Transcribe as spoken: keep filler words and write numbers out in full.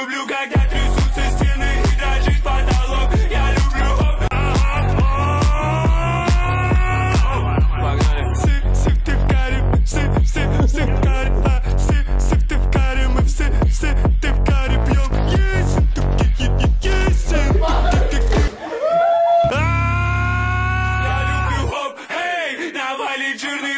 люблю, когда трясутся стены и дрожит потолок. Я люблю хоп. Погнали. Сып, сып, ты в каре, сып, сып, сып, в каре, а, сып, сып, ты в каре, мы все, все, ты в каре пьем. Есть, есть, есть, я люблю хоп, эй, навалит жирный.